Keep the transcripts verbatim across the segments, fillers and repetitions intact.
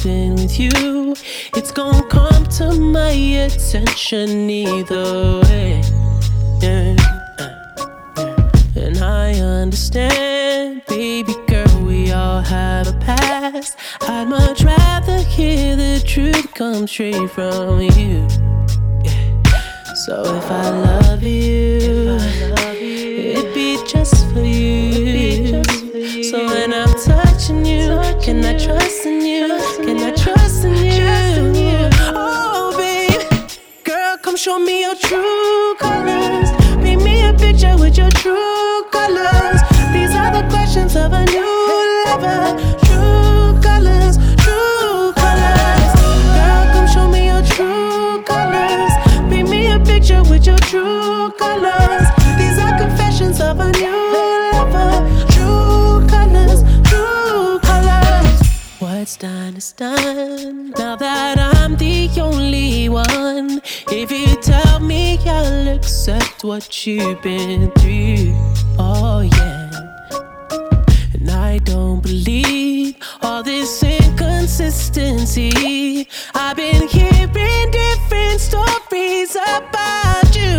something with you, it's gonna come to my attention either way. Yeah. And I understand, baby girl, we all have a past. I'd much rather hear the truth come straight from you. So if I love you, it'd be just for you. So when I'm touching you, can I trust in you? Can I trust in you? Oh, babe, girl, come show me your true colors. Paint me a picture with your true colors. These are the questions of a new lover. True colors, true colors. Girl, come show me your true colors. Paint me a picture with your true colors. These are confessions of a new lover. True colors, true colors. What's done is done. Now that I'm the only one, if you tell me I'll accept what you've been through, oh yeah. And I don't believe all this inconsistency. I've been hearing different stories about you.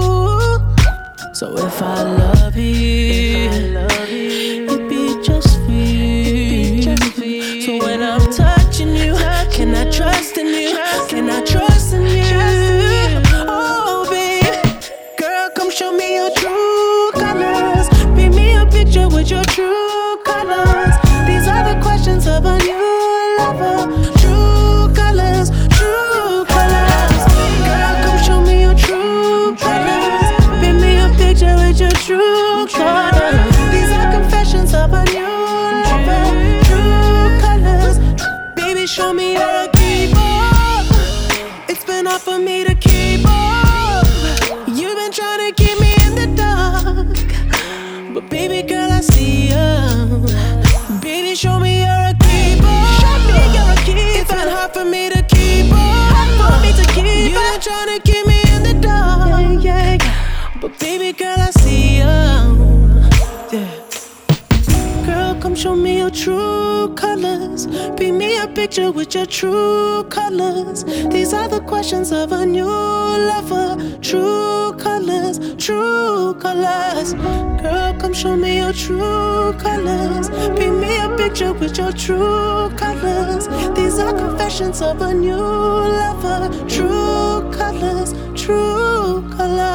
So if I love you, it'd be just for you. So when I'm touching you, can I trust in you? Can I trust in you? Oh, babe, girl, come show me your true colors. Paint me a picture with your true colors. These are the questions of a new lover. True colors, true colors. Girl, come show me your true colors. Paint me a picture with your true colors. These are confessions of a new lover. True colors. Baby, show me you're a keeper. It's been hard for me to keep up. You've been trying to keep me in the dark, but baby girl, I see you. Baby, show me you're a keeper. Show me you're a keeper. It's been hard for me to keep up. Hard for me to keep You've been trying to keep me in the dark, yeah, yeah. But baby girl, I see you. Yeah. Girl, come show me your true colors. Paint me a picture with your true colors. These are the questions of a new lover. True colors, true colors. Girl, come show me your true colors. Paint me a picture with your true colors. These are confessions of a new lover. True colors, true colors.